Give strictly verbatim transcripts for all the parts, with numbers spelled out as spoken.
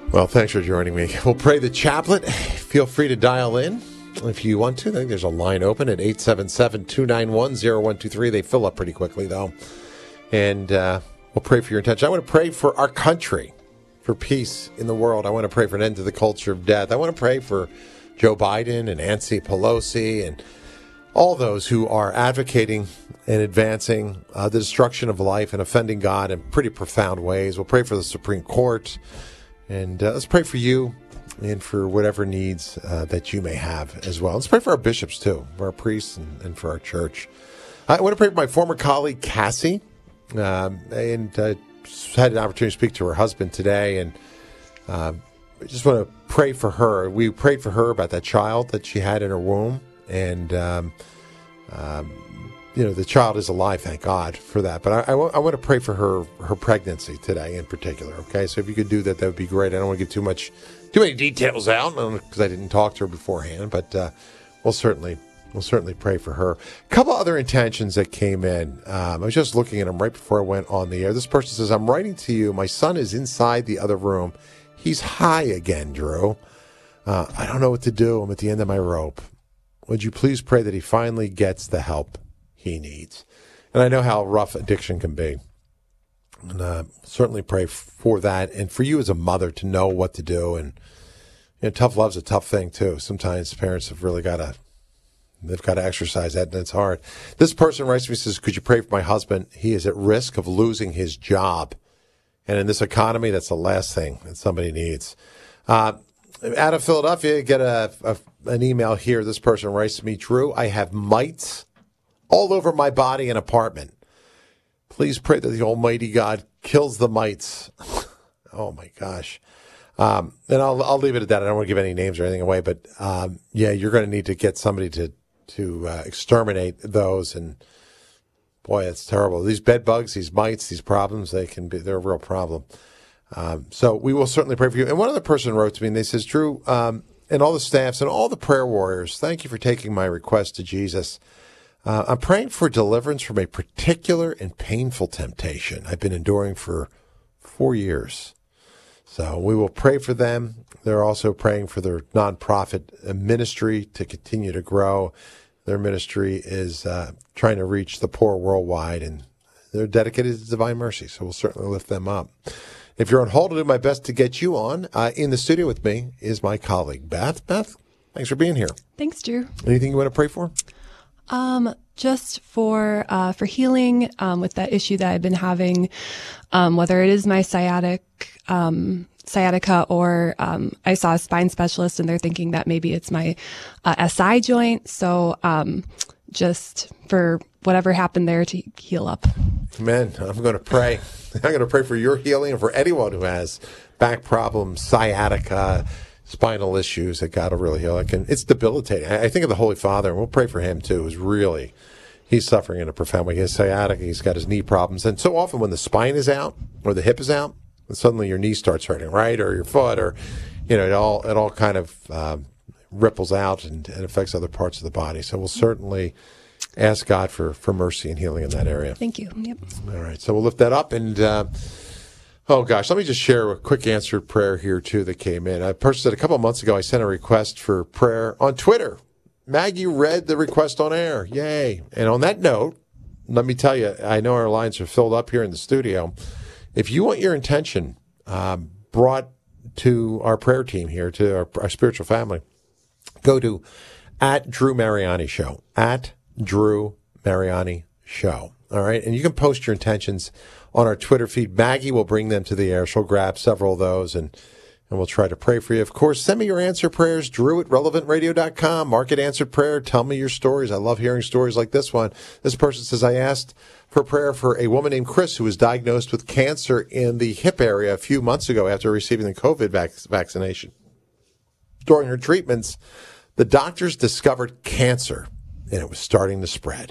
Well, thanks for joining me. We'll pray the chaplet. Feel free to dial in if you want to. I think there's a line open at eight seven seven, two nine one, zero one two three. They fill up pretty quickly, though. And uh, we'll pray for your intention. I want to pray for our country, for peace in the world. I want to pray for an end to the culture of death. I want to pray for Joe Biden and Nancy Pelosi and all those who are advocating and advancing uh, the destruction of life and offending God in pretty profound ways. We'll pray for the Supreme Court. And uh, let's pray for you and for whatever needs uh, that you may have as well. Let's pray for our bishops, too, for our priests and, and for our church. I want to pray for my former colleague, Cassie. Um, and uh, had an opportunity to speak to her husband today. And um, I just want to pray for her. We prayed for her about that child that she had in her womb. And, um, um, you know, the child is alive, thank God for that. But I, I, w- I want to pray for her her pregnancy today in particular, okay? So if you could do that, that would be great. I don't want to give too much, too many details out because I didn't talk to her beforehand. But uh, we'll certainly we'll certainly pray for her. A couple other intentions that came in. Um, I was just looking at them right before I went on the air. This person says, I'm writing to you. My son is inside the other room. He's high again, Drew. Uh, I don't know what to do. I'm at the end of my rope. Would you please pray that he finally gets the help he needs? And I know how rough addiction can be. And uh, certainly pray for that. And for you as a mother to know what to do. And you know, tough love's a tough thing, too. Sometimes parents have really got to, they've got to exercise that, and it's hard. This person writes to me, says, could you pray for my husband? He is at risk of losing his job. And in this economy, that's the last thing that somebody needs. Uh, out of Philadelphia, get a, a an email here. This person writes to me, Drew, I have mites all over my body and apartment. Please pray that the Almighty God kills the mites. Oh, my gosh. Um, and I'll I'll leave it at that. I don't want to give any names or anything away. But, um, yeah, you're going to need to get somebody to, to uh, exterminate those. And, boy, it's terrible. These bed bugs, these mites, these problems, they can be, they're a real problem. Um, so we will certainly pray for you. And one other person wrote to me, and they says, Drew, um, and all the staffs and all the prayer warriors, thank you for taking my request to Jesus. Uh, I'm praying for deliverance from a particular and painful temptation I've been enduring for four years. So we will pray for them. They're also praying for their nonprofit ministry to continue to grow. Their ministry is uh, trying to reach the poor worldwide, and they're dedicated to divine mercy. So we'll certainly lift them up. If you're on hold, I'll do my best to get you on. Uh, in the studio with me is my colleague, Beth. Beth, thanks for being here. Thanks, Drew. Anything you want to pray for? Um, just for uh, for healing um, with that issue that I've been having, um, whether it is my sciatic um, sciatica or um, I saw a spine specialist and they're thinking that maybe it's my uh, S I joint. So um, just for whatever happened there to heal up. Amen. I'm going to pray. I'm going to pray for your healing and for anyone who has back problems, sciatica, spinal issues, that God will really heal. It can, it's debilitating. I think of the Holy Father, and we'll pray for him too, who's really, he's suffering in a profound way. He has sciatica, he's got his knee problems. And so often when the spine is out or the hip is out, suddenly your knee starts hurting, right? Or your foot, or, you know, it all, it all kind of um, ripples out and, and affects other parts of the body. So we'll certainly ask God for, for mercy and healing in that area. Thank you. Yep. All right. So we'll lift that up. And, uh, oh, gosh, let me just share a quick answered prayer here, too, that came in. A person said a couple of months ago I sent a request for prayer on Twitter. Maggie read the request on air. Yay. And on that note, let me tell you, I know our lines are filled up here in the studio. If you want your intention um, brought to our prayer team here, to our, our spiritual family, go to at Drew Mariani Show, at Drew Mariani Show. All right. And you can post your intentions on our Twitter feed. Maggie will bring them to the air. She'll grab several of those and, and we'll try to pray for you. Of course, send me your answer prayers, Drew at relevant radio dot com. Mark it answered prayer. Tell me your stories. I love hearing stories like this one. This person says, I asked for prayer for a woman named Chris who was diagnosed with cancer in the hip area a few months ago after receiving the COVID vac- vaccination. During her treatments, the doctors discovered cancer, and it was starting to spread.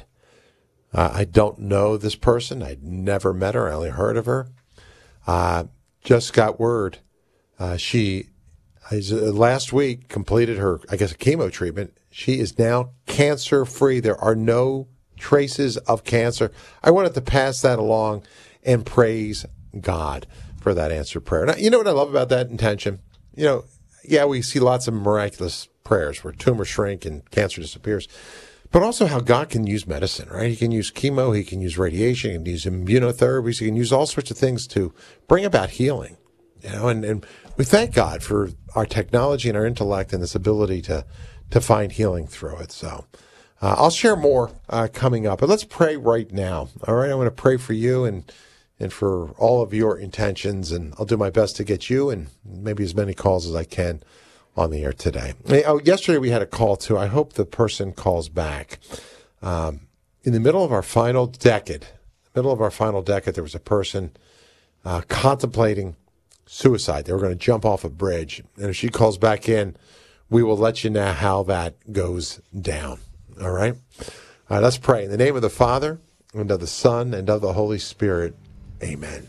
Uh, I don't know this person. I'd never met her. I only heard of her. Uh, just got word. Uh, she, uh, last week, completed her, I guess, a chemo treatment. She is now cancer-free. There are no traces of cancer. I wanted to pass that along and praise God for that answered prayer. Now, you know what I love about that intention? you know, yeah, we see lots of miraculous prayers where tumors shrink and cancer disappears, but also how God can use medicine, right? He can use chemo, he can use radiation, he can use immunotherapies, he can use all sorts of things to bring about healing, you know, and, and we thank God for our technology and our intellect and this ability to, to find healing through it. So uh, I'll share more uh, coming up, but let's pray right now. All right, I'm going to pray for you and and for all of your intentions, and I'll do my best to get you and maybe as many calls as I can on the air today. Oh, yesterday we had a call too. I hope the person calls back. Um, in the middle of our final decade, middle of our final decade, there was a person uh, contemplating suicide. They were going to jump off a bridge. And if she calls back in, we will let you know how that goes down. All right? All right, let's pray. In the name of the Father, and of the Son, and of the Holy Spirit, amen.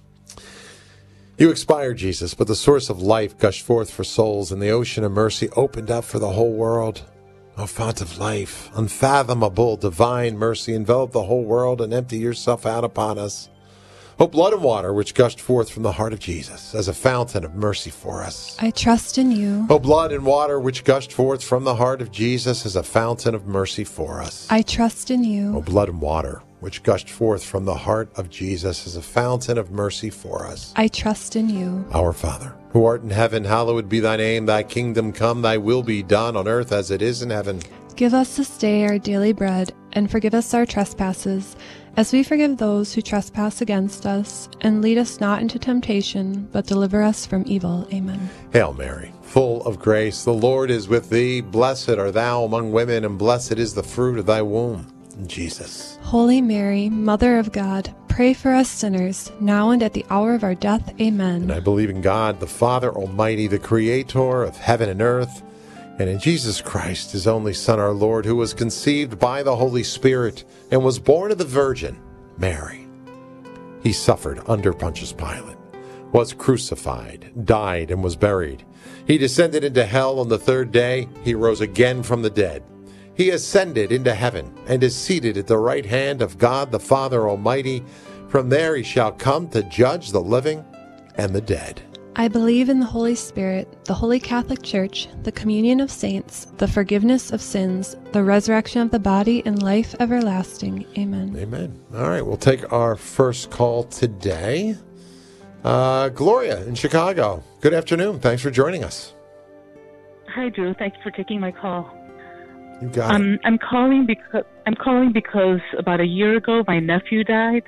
You expired, Jesus, but the source of life gushed forth for souls, and the ocean of mercy opened up for the whole world. O fount of life, unfathomable, divine mercy, envelop the whole world and empty yourself out upon us. O blood and water, which gushed forth from the heart of Jesus as a fountain of mercy for us. I trust in you. O blood and water, which gushed forth from the heart of Jesus as a fountain of mercy for us. I trust in you. O blood and water, which gushed forth from the heart of Jesus as a fountain of mercy for us. I trust in you. Our Father, who art in heaven, hallowed be thy name. Thy kingdom come, thy will be done on earth as it is in heaven. Give us this day our daily bread, and forgive us our trespasses, as we forgive those who trespass against us. And lead us not into temptation, but deliver us from evil. Amen. Hail Mary, full of grace, the Lord is with thee. Blessed art thou among women, and blessed is the fruit of thy womb, Jesus. Holy Mary, Mother of God, pray for us sinners, now and at the hour of our death. Amen. And I believe in God, the Father Almighty, the Creator of heaven and earth, and in Jesus Christ, his only Son, our Lord, who was conceived by the Holy Spirit and was born of the Virgin Mary. He suffered under Pontius Pilate, was crucified, died, and was buried. He descended into hell. On the third day, he rose again from the dead. He ascended into heaven and is seated at the right hand of God the Father Almighty. From there he shall come to judge the living and the dead. I believe in the Holy Spirit, the Holy Catholic Church, the communion of saints, the forgiveness of sins, the resurrection of the body, and life everlasting. Amen. Amen. All right, we'll take our first call today. Uh, Gloria in Chicago. Good afternoon. Thanks for joining us. Hi, Drew. Thank you for taking my call. You got um, it. I'm calling because I'm calling because about a year ago my nephew died,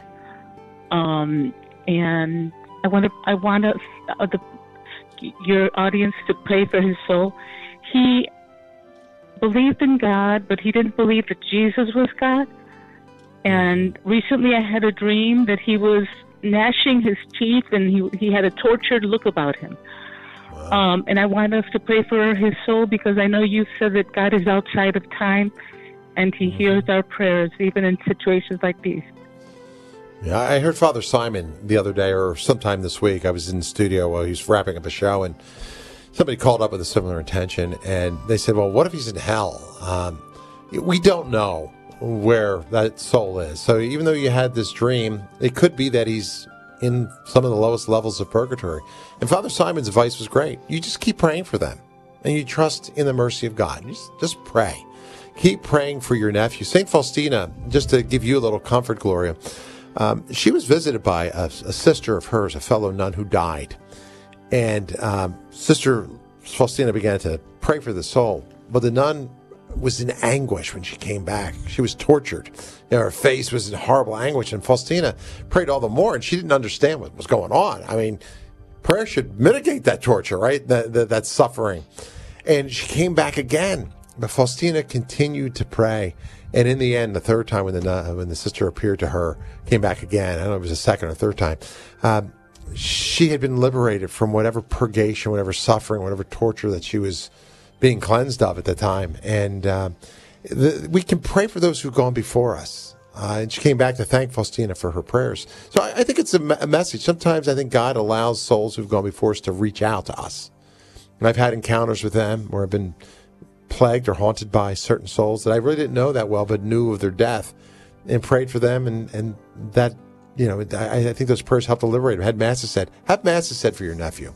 um, and I want to I want to, uh, the, your audience to pray for his soul. He believed in God, but he didn't believe that Jesus was God. And recently, I had a dream that he was gnashing his teeth, and he he had a tortured look about him. Um, and I want us to pray for his soul because I know you said that God is outside of time and he hears our prayers even in situations like these. Yeah, I heard Father Simon the other day or sometime this week. I was in the studio while he was wrapping up a show, and somebody called up with a similar intention, and they said, well, what if he's in hell? Um, we don't know where that soul is. So even though you had this dream, it could be that he's in some of the lowest levels of purgatory. And Father Simon's advice was great. You just keep praying for them, and you trust in the mercy of God. Just, just pray. Keep praying for your nephew. Saint Faustina, just to give you a little comfort, Gloria, um, she was visited by a, a sister of hers, a fellow nun who died. And um, Sister Faustina began to pray for the soul. But the nun was in anguish when she came back. She was tortured. You know, her face was in horrible anguish. And Faustina prayed all the more, and she didn't understand what was going on. I mean, prayer should mitigate that torture, right? That, that, that suffering. And she came back again. But Faustina continued to pray. And in the end, the third time when the nun, when the sister appeared to her, came back again, I don't know if it was the second or third time, um, she had been liberated from whatever purgation, whatever suffering, whatever torture that she was being cleansed of at the time. And uh, the, we can pray for those who've gone before us. Uh, and she came back to thank Faustina for her prayers. So I, I think it's a, me- a message. Sometimes I think God allows souls who've gone before us to reach out to us. And I've had encounters with them where I've been plagued or haunted by certain souls that I really didn't know that well, but knew of their death and prayed for them. And, and that, you know, I, I think those prayers helped to liberate them. Had masses said, have masses said for your nephew.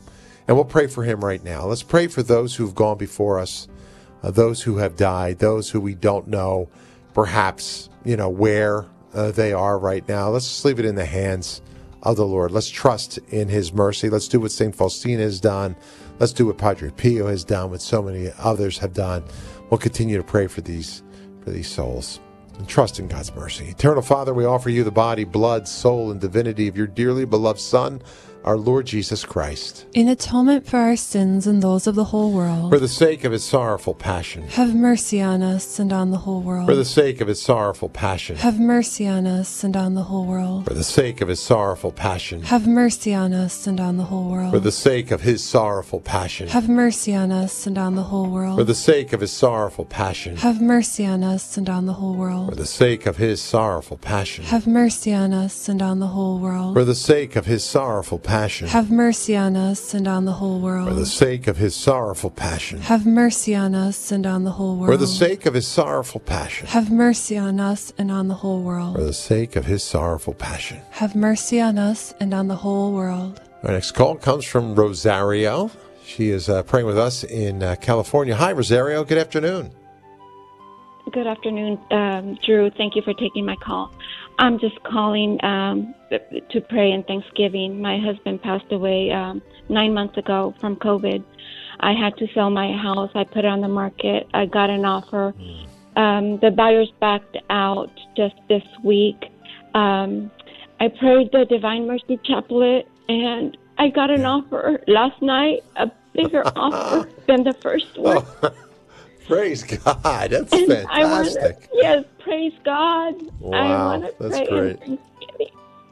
And we'll pray for him right now. Let's pray for those who've gone before us, uh, those who have died, those who we don't know, perhaps, you know, where uh, they are right now. Let's just leave it in the hands of the Lord. Let's trust in his mercy. Let's do what Saint Faustina has done. Let's do what Padre Pio has done, what so many others have done. We'll continue to pray for these, for these souls and trust in God's mercy. Eternal Father, we offer you the body, blood, soul, and divinity of your dearly beloved Son, our Lord Jesus Christ. In atonement for our sins and those of the whole world. For the sake of his sorrowful passion. Have mercy on us and on the whole world. For the sake of his sorrowful passion. Have mercy on us and on the whole world. For the sake of his sorrowful passion. Have mercy on us and on the whole world. For the sake of his sorrowful passion. Have mercy on us and on the whole world. For the sake of his sorrowful passion. Have mercy on us and on the whole world. For the sake of his sorrowful passion. Have mercy on us and on the whole world. For the sake of his sorrowful passion. Have mercy on us and on the whole world. For the sake of his sorrowful passion. Have mercy on us and on the whole world. For the sake of his sorrowful passion. Have mercy on us and on the whole world. For the sake of his sorrowful passion. Have mercy on us and on the whole world. Our next call comes from Rosario. She is uh, praying with us in uh, California. Hi, Rosario. Good afternoon. Good afternoon, um, Drew. Thank you for taking my call. I'm just calling um, to pray in Thanksgiving. My husband passed away um, nine months ago from COVID. I had to sell my house. I put it on the market. I got an offer. Um, the buyers backed out just this week. Um, I prayed the Divine Mercy Chaplet, and I got an offer last night, a bigger offer than the first one. Oh, praise God. That's and fantastic. I wanna, yes, praise God. Wow, I want to that's pray great. in Thanksgiving.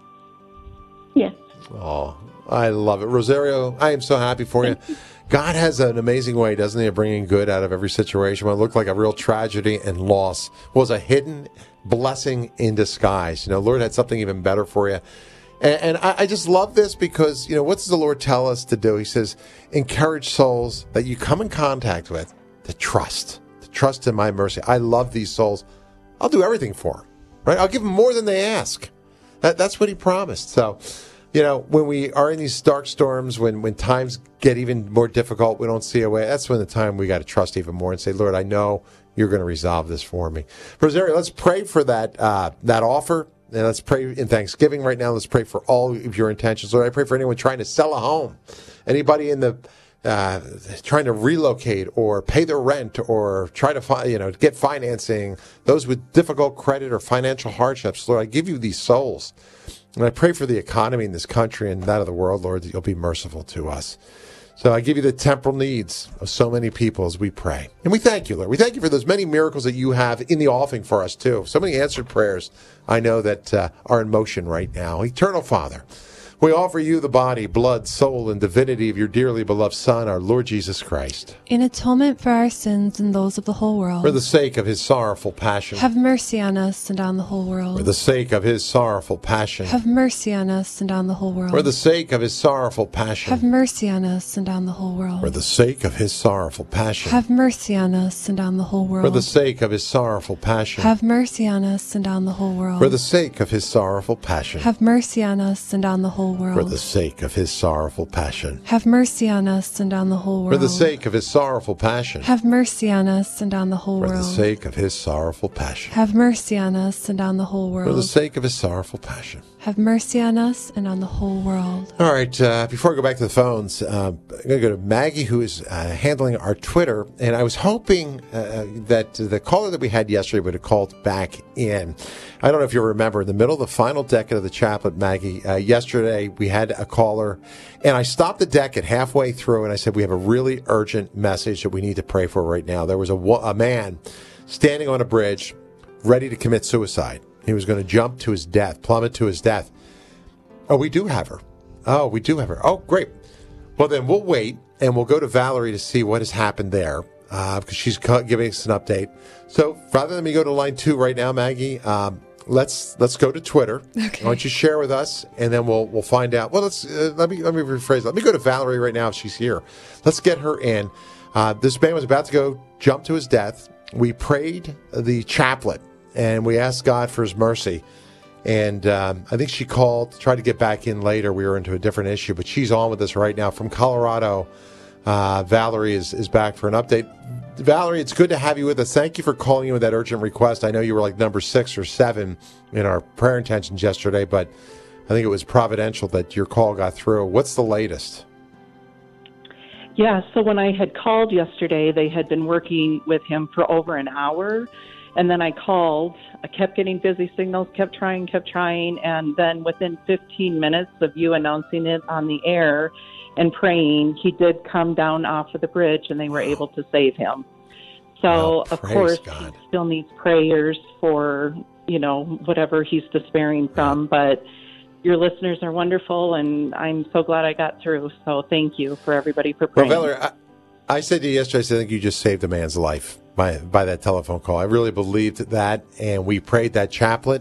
Yes. Oh, I love it. Rosario, I am so happy for you. God has an amazing way, doesn't he, of bringing good out of every situation. What looked like a real tragedy and loss was a hidden blessing in disguise. You know, Lord had something even better for you. And, and I, I just love this because, you know, what does the Lord tell us to do? He says, encourage souls that you come in contact with to trust, to trust in my mercy. I love these souls. I'll do everything for them, right? I'll give them more than they ask. That, that's what he promised. So, you know, when we are in these dark storms, when, when times get even more difficult, we don't see a way, that's when the time we got to trust even more and say, Lord, I know you're going to resolve this for me. Rosario, let's pray for that uh, that offer. And let's pray in Thanksgiving right now. Let's pray for all of your intentions. Lord, I pray for anyone trying to sell a home, anybody in the uh, trying to relocate or pay their rent or try to fi- you know get financing, those with difficult credit or financial hardships. Lord, I give you these souls. And I pray for the economy in this country and that of the world, Lord, that you'll be merciful to us. So I give you the temporal needs of so many people as we pray. And we thank you, Lord. We thank you for those many miracles that you have in the offing for us, too. So many answered prayers I know that uh, are in motion right now. Eternal Father, we offer you the body, blood, soul, and divinity of your dearly beloved Son, our Lord Jesus Christ. In atonement for our sins and those of the whole world. For the sake of his sorrowful passion. Have mercy on us and on the whole world. For the sake of his sorrowful passion. Have mercy on us and on the whole world. For the sake of his sorrowful passion. Have mercy on us and on the whole world. For the sake of his sorrowful passion. Have mercy on us and on the whole world. For the sake of his sorrowful passion. Have mercy on us and on the whole world. For the sake of his sorrowful passion. Have mercy on us and on the whole world. For the sake of his sorrowful passion. Have mercy on us and on the whole world. For the sake of his sorrowful passion. Have mercy on us and on the whole For world. the sake of his sorrowful passion. Have mercy on us and on the whole world. For the sake of his sorrowful passion. Have mercy on us and on the whole world. All right, uh, before I go back to the phones, uh, I'm going to go to Maggie, who is uh, handling our Twitter. And I was hoping uh, that the caller that we had yesterday would have called back in. I don't know if you remember, in the middle of the final decade of the chaplet, Maggie, uh, yesterday we had a caller, and I stopped the deck at halfway through, and I said, we have a really urgent message that we need to pray for right now. There was a, a man standing on a bridge ready to commit suicide. He was going to jump to his death, plummet to his death. Oh, we do have her. Oh, we do have her. Oh, great. Well, then we'll wait, and we'll go to Valerie to see what has happened there, uh, because she's giving us an update. So rather than me go to line two right now, Maggie, um, let's let's go to Twitter. Okay. Why don't you share with us, and then we'll we'll find out. Well, let's uh, let me let me rephrase. Let me go to Valerie right now if she's here. Let's get her in. Uh, this man was about to go jump to his death. We prayed the chaplet, and we asked God for his mercy. And um, I think she called, tried to get back in later. We were into a different issue, but she's on with us right now from Colorado. Uh, Valerie is, is back for an update. Valerie, it's good to have you with us. Thank you for calling in with that urgent request. I know you were like number six or seven in our prayer intentions yesterday, but I think it was providential that your call got through. What's the latest? Yeah, so when I had called yesterday, they had been working with him for over an hour. And then I called, I kept getting busy signals, kept trying, kept trying. And then within fifteen minutes of you announcing it on the air and praying, he did come down off of the bridge and they were able to save him. So, Well, of praise course, God. he still needs prayers for, you know, whatever he's despairing from. But your listeners are wonderful, and I'm so glad I got through. So thank you for everybody for Well, praying. Valerie, I, I said to you yesterday, I said, I think you just saved a man's life by by that telephone call. I really believed that, and we prayed that chaplet,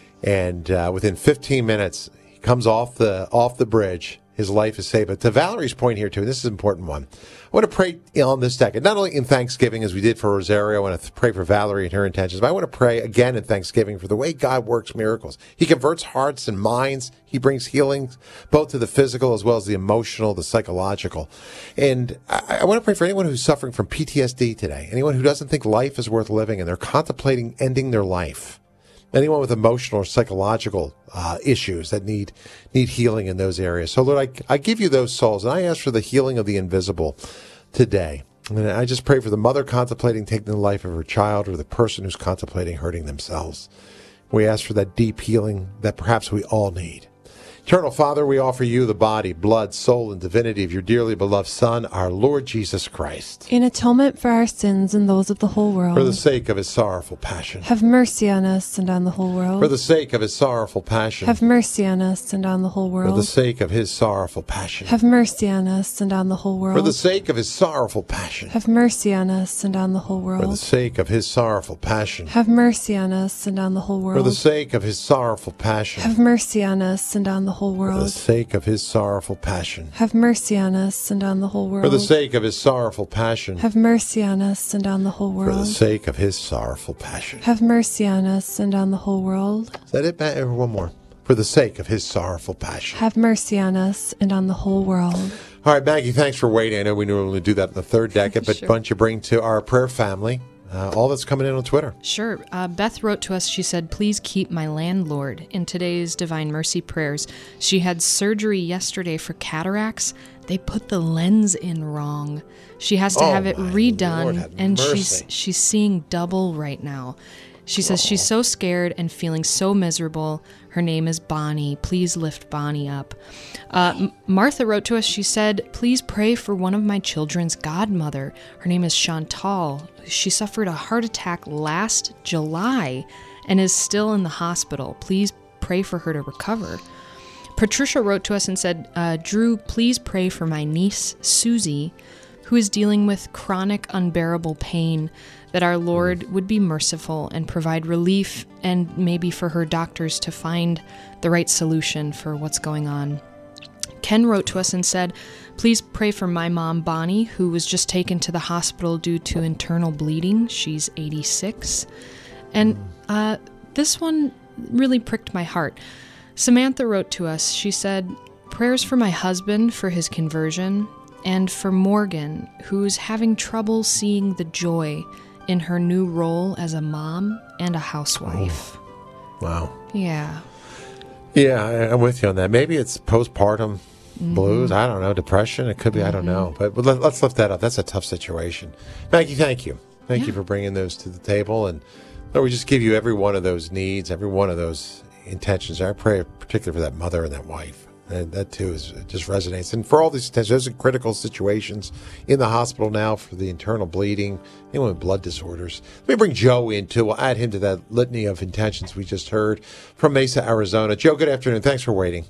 and uh, within fifteen minutes, he comes off the off the bridge. His life is saved. But to Valerie's point here, too, and this is an important one, I want to pray on this decade, not only in Thanksgiving, as we did for Rosario. I want to pray for Valerie and her intentions, but I want to pray again in Thanksgiving for the way God works miracles. He converts hearts and minds. He brings healing both to the physical as well as the emotional, the psychological. And I, I want to pray for anyone who's suffering from P T S D today, anyone who doesn't think life is worth living and they're contemplating ending their life. Anyone with emotional or psychological uh, issues that need need healing in those areas. So, Lord, I, I give you those souls, and I ask for the healing of the invisible today. And I just pray for the mother contemplating taking the life of her child or the person who's contemplating hurting themselves. We ask for that deep healing that perhaps we all need. Eternal Father, we offer you the body, blood, soul, and divinity of your dearly beloved Son, our Lord Jesus Christ. In atonement for our sins and those of the whole world. For the sake of his sorrowful passion. Have mercy on us and on the whole world. For the sake of his sorrowful passion. Have mercy on us and on the whole world. For the sake of his sorrowful passion. Have mercy on us and on the whole world. For the sake of his sorrowful passion. Have mercy on us and on the whole world. For the sake of his sorrowful passion. Have mercy on us and on the whole world. For the sake of his sorrowful passion. Have mercy on us and on the whole For the world. sake of his sorrowful passion. Have mercy on us and on the whole world. For the sake of his sorrowful passion. Have mercy on us and on the whole For the world. sake of his sorrowful passion. Have mercy on us and on the whole world. Is that it, Matt? Or one more. For the sake of his sorrowful passion. Have mercy on us and on the whole world. All right, Maggie, thanks for waiting. I know we normally do that in the third decade, but Sure. why don't you bring to our prayer family uh, all that's coming in on Twitter? Sure. Uh, Beth wrote to us, she said, please keep my landlord in today's Divine Mercy prayers. She had surgery yesterday for cataracts. They put the lens in wrong. She has to Oh, have it my redone, Lord, have and mercy. she's she's seeing double right now. She says she's so scared and feeling so miserable. Her name is Bonnie. Please lift Bonnie up. Uh, M- Martha wrote to us. She said, please pray for one of my children's godmother. Her name is Chantal. She suffered a heart attack last July and is still in the hospital. Please pray for her to recover. Patricia wrote to us and said, uh, Drew, please pray for my niece, Susie, who is dealing with chronic, unbearable pain, that our Lord would be merciful and provide relief, and maybe for her doctors to find the right solution for what's going on. Ken wrote to us and said, please pray for my mom, Bonnie, who was just taken to the hospital due to internal bleeding. She's eighty-six. And uh, this one really pricked my heart. Samantha wrote to us. She said, prayers for my husband for his conversion, and for Morgan, who's having trouble seeing the joy in her new role as a mom and a housewife. Oh, wow. Yeah. Yeah, I, I'm with you on that. Maybe it's postpartum mm-hmm. blues. I don't know. Depression. It could be. Mm-hmm. I don't know. But, but let, let's lift that up. That's a tough situation. Maggie, thank you. Thank yeah. you for bringing those to the table. And Lord, we just give you every one of those needs, every one of those intentions. I pray particularly for that mother and that wife. And that, too, is it just resonates. And for all these intentions, those are critical situations in the hospital now for the internal bleeding, anyone with blood disorders. Let me bring Joe in, too. We'll add him to that litany of intentions we just heard from Mesa, Arizona. Joe, good afternoon. Thanks for waiting.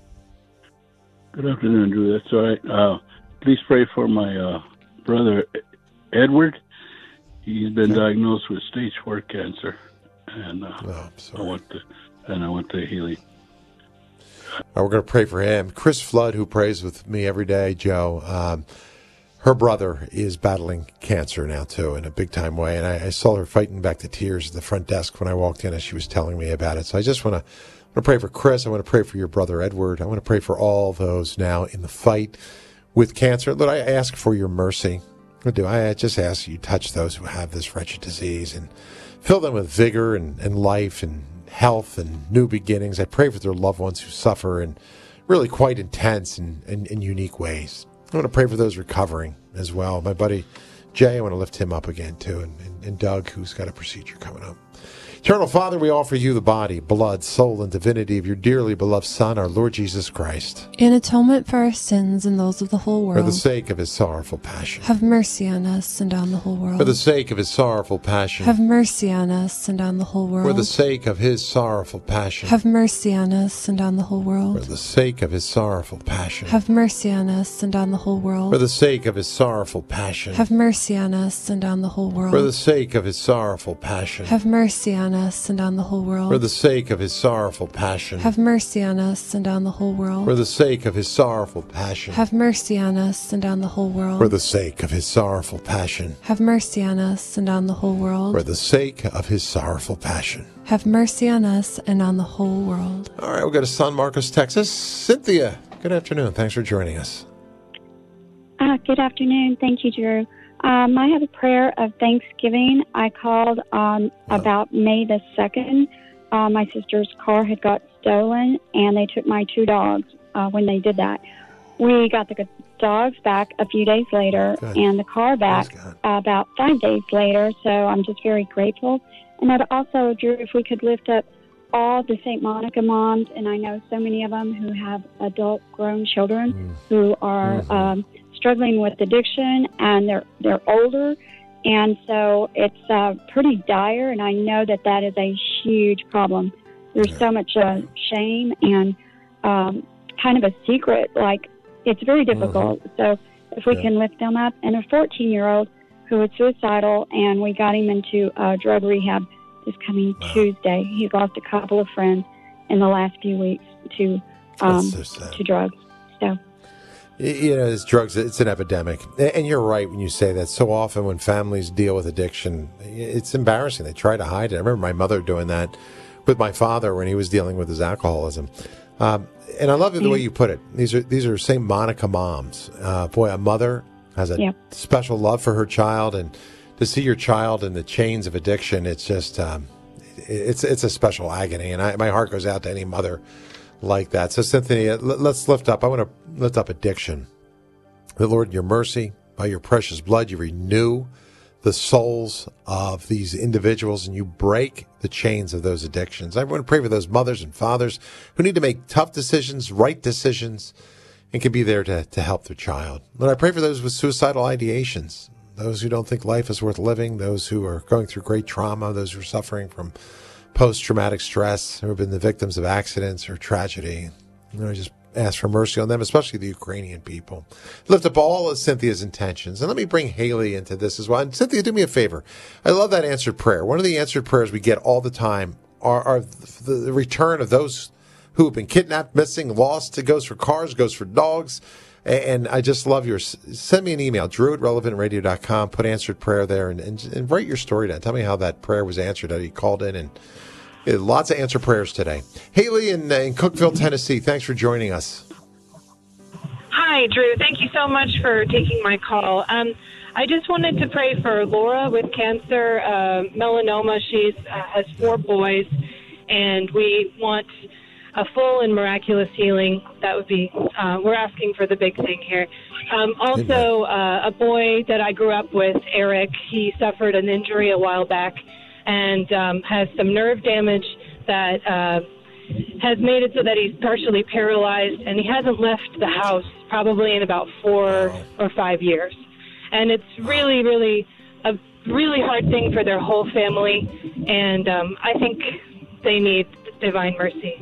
Good afternoon, Drew. That's all right. Uh, please pray for my uh, brother, Edward. He's been okay. diagnosed with stage four cancer. And uh, oh, I want to, and I want the healing. Uh, we're going to pray for him. Chris Flood, who prays with me every day, Joe, um, her brother is battling cancer now, too, in a big-time way. And I, I saw her fighting back the tears at the front desk when I walked in as she was telling me about it. So I just want to I want to pray for Chris. I want to pray for your brother Edward. I want to pray for all those now in the fight with cancer. Lord, I ask for your mercy. I do. I just ask you touch those who have this wretched disease and fill them with vigor and, and life and health and new beginnings. I pray for their loved ones who suffer in really quite intense and, and, and unique ways. I want to pray for those recovering as well. My buddy Jay, I want to lift him up again too, and, and, and Doug, who's got a procedure coming up. Eternal Father, we offer you the body, blood, soul, and divinity of your dearly beloved Son, our Lord Jesus Christ. In atonement for our sins and those of the whole world. For the sake of his sorrowful passion. Have mercy on us and on the whole world. For the sake of his sorrowful passion. Have mercy on us and on the whole world. For the sake of his sorrowful passion. Have mercy on us and on the whole world. For the sake of his sorrowful passion. Have mercy on us and on the whole world. For the sake of his sorrowful passion. Have mercy on us and on the whole world. For the sake of his sorrowful passion. Have mercy on us and on the whole world. For the sake of his sorrowful passion. Have mercy on us and on the whole world. For the sake of his sorrowful passion. Have mercy on us and on the whole world. For the sake of his sorrowful passion. Have mercy on us and on the whole world. For the sake of his sorrowful passion. Have mercy on us and on the whole world. All right, we'll go to San Marcos, Texas. Cynthia, good afternoon. Thanks for joining us. Uh, good afternoon. Thank you, Drew. Um, I have a prayer of Thanksgiving. I called on Wow. about May the second. Uh, my sister's car had got stolen, and they took my two dogs uh, when they did that. We got the dogs back a few days later, Good. and the car back Praise God. uh, about five days later, so I'm just very grateful. And I'd also, Drew, if we could lift up all the Saint Monica moms, and I know so many of them who have adult grown children Mm. who are Mhm. um, struggling with addiction, and they're they're older, and so it's uh, pretty dire. And I know that that is a huge problem. There's Yeah. so much uh, shame and um, kind of a secret. Like it's very difficult. So if we Yeah. can lift them up, and a fourteen-year-old who was suicidal, and we got him into uh, drug rehab this coming Wow. Tuesday. He's lost a couple of friends in the last few weeks to um, That's so sad. to drugs. So. You know, it's drugs, it's an epidemic. And you're right when you say that. So often when families deal with addiction, it's embarrassing. They try to hide it. I remember my mother doing that with my father when he was dealing with his alcoholism. Um, and I love the way you put it. These are these are Saint Monica moms. Uh, boy, a mother has a Yep. special love for her child. And to see your child in the chains of addiction, it's just, um, it's, it's a special agony. And I, my heart goes out to any mother like that. So, Cynthia, let's lift up. I want to lift up addiction. The Lord, in your mercy, by your precious blood, you renew the souls of these individuals and you break the chains of those addictions. I want to pray for those mothers and fathers who need to make tough decisions, right decisions, and can be there to, to help their child. Lord, I pray for those with suicidal ideations, those who don't think life is worth living, those who are going through great trauma, those who are suffering from post-traumatic stress, who have been the victims of accidents or tragedy. You know, I just ask for mercy on them, especially the Ukrainian people. Lift up all of Cynthia's intentions. And let me bring Haley into this as well. And Cynthia, do me a favor. I love that answered prayer. One of the answered prayers we get all the time are, are the, the return of those who have been kidnapped, missing, lost. It goes for cars, goes for dogs. And I just love yours. Send me an email, drew at relevant radio dot com. Put answered prayer there and, and, and write your story down. Tell me how that prayer was answered, how you called in. And uh, lots of answer prayers today. Haley in, uh, in Cookeville, Tennessee, thanks for joining us. Hi, Drew. Thank you so much for taking my call. Um, I just wanted to pray for Laura with cancer, uh, melanoma. She uh, has four boys, and we want a full and miraculous healing. That would be, uh, we're asking for the big thing here. Um, also, uh, a boy that I grew up with, Eric, he suffered an injury a while back and um, has some nerve damage that uh, has made it so that he's partially paralyzed, and he hasn't left the house probably in about four Wow. or five years. And it's really, really a really hard thing for their whole family, and um, I think they need divine mercy.